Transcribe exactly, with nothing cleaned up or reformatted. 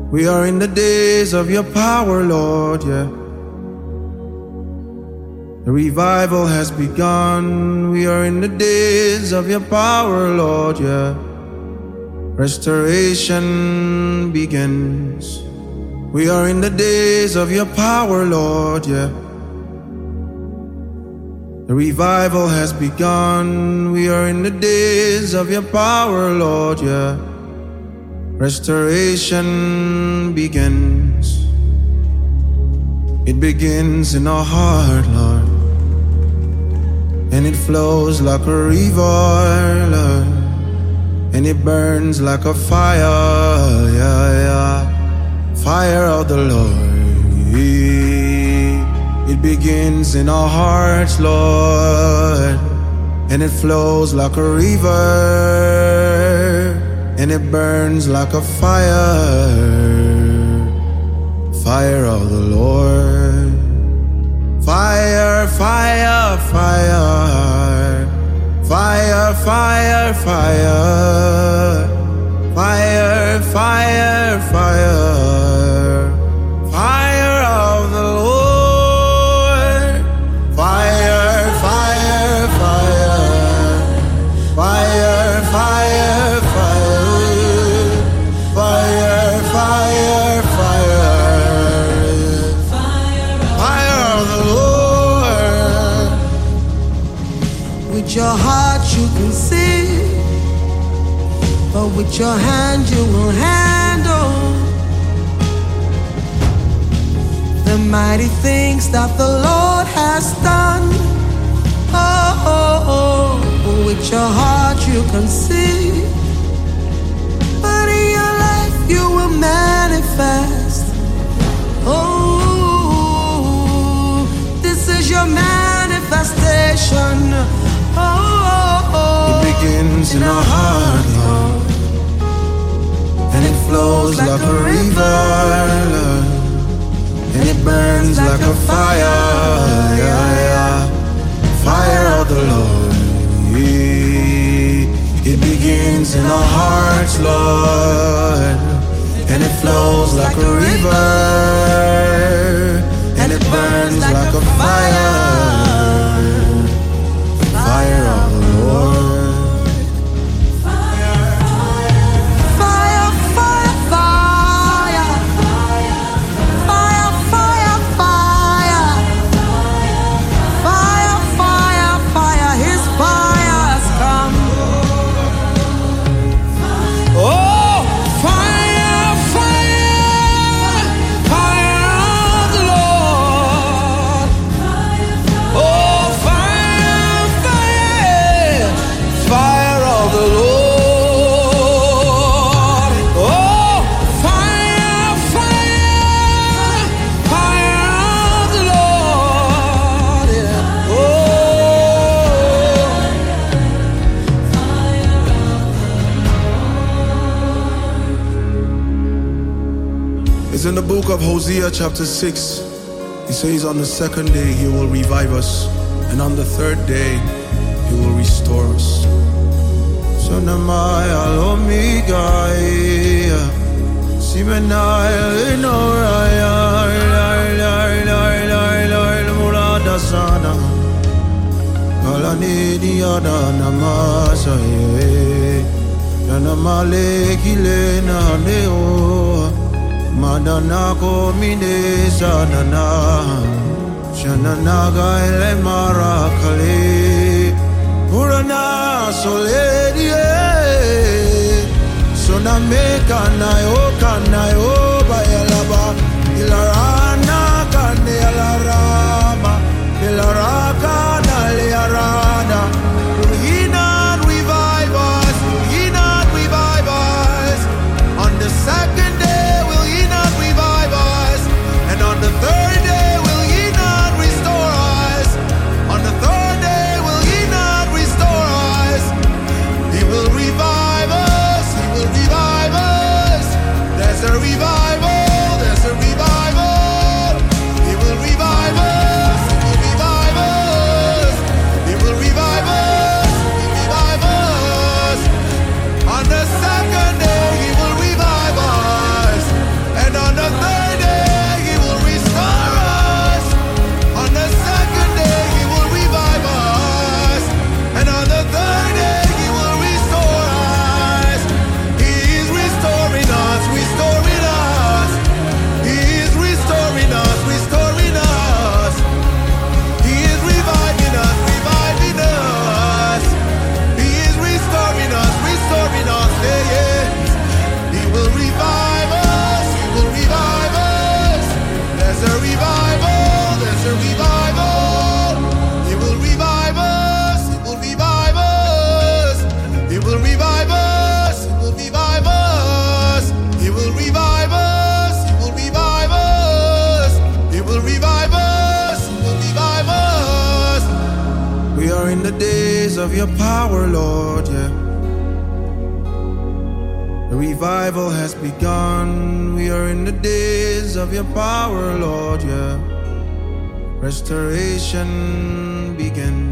We are in the days of your power, Lord, yeah. The revival has begun. We are in the days of your power, Lord, yeah. Restoration begins. We are in the days of your power, Lord, yeah. The revival has begun. We are in the days of your power, Lord, yeah. Restoration begins. It begins in our heart, Lord, and it flows like a river, Lord, and it burns like a fire, yeah, yeah. Fire of the Lord. It begins in our hearts, Lord, and it flows like a river, and it burns like a fire. Fire of the Lord. Fire, fire, fire. Fire, fire, fire. Fire, fire, fire. Fire of the Lord. Fire, fire, fire. Fire, fire, fire. Fire, fire, fire. Fire of the Lord. With your heart you can see, but with your hand you will handle the mighty things that the Lord has done. Oh, oh, oh. With your heart you can see, but in your life you will manifest. Oh, this is your manifestation. Oh, oh, oh. It begins in our heart, Lord, and it flows like, like a river, Lord, and it burns like a fire, yeah, yeah. Fire of the Lord. It begins in our hearts, Lord, and it flows like a river, and it burns like a fire. Fire of the Lord. It's in the book of Hosea chapter six. He says on the second day he will revive us, and on the third day he will restore us. Sonamaya Omega Simenai Noraya Murada Sana Kalanidi Adana Masaye Yanamale Kilena Neo Madana komine sanana Shananaga ele marakale Purana soledie Sonameka nayo kanayo bayalaba Ilarana kane alarama Ilaraka nale arana Ruhina revive us Ruhina revive us On the second day on the third day, will ye not restore us? On the third day, will ye not restore us? He will revive us, he will revive us. There's a revival. of your power, Lord, yeah. The revival has begun. We are in the days of your power, Lord, yeah. Restoration begins.